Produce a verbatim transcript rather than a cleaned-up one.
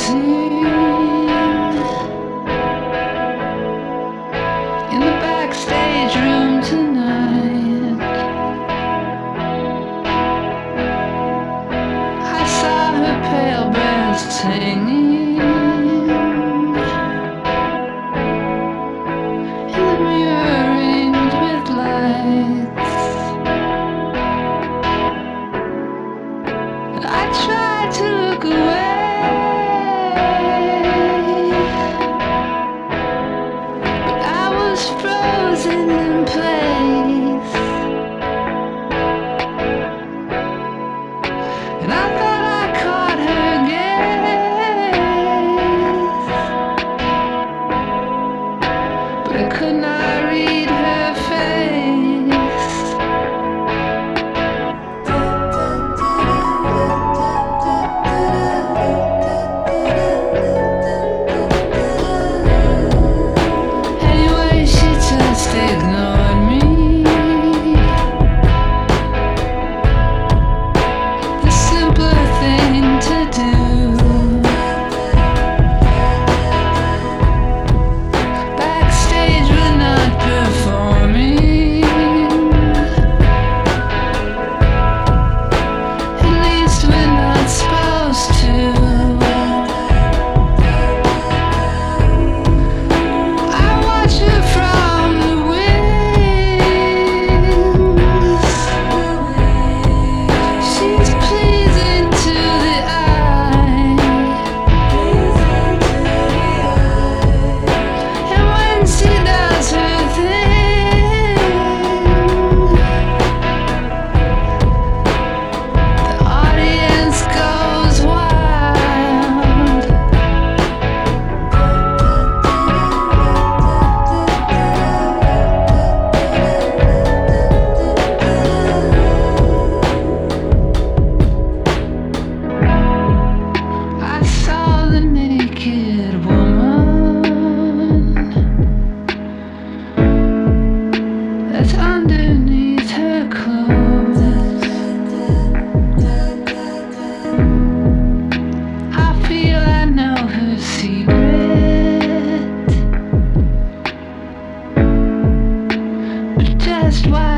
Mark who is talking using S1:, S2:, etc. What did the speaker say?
S1: dancing in the backstage room tonight. I saw her pale breast hanging in the mirror ringed with lights. I tried to look away, but I was frozen in place, and I thought I caught her gaze, but I could not read her face. Anyway, she just ignored me. The simpler thing to do. Backstage, we're not performing. At least we're not supposed to. I watch her from the wings. She's pleasing to the eye, and when she does her thing, the audience goes wild. I saw the naked woman that's underneath her clothes. I feel I know her secret, but just why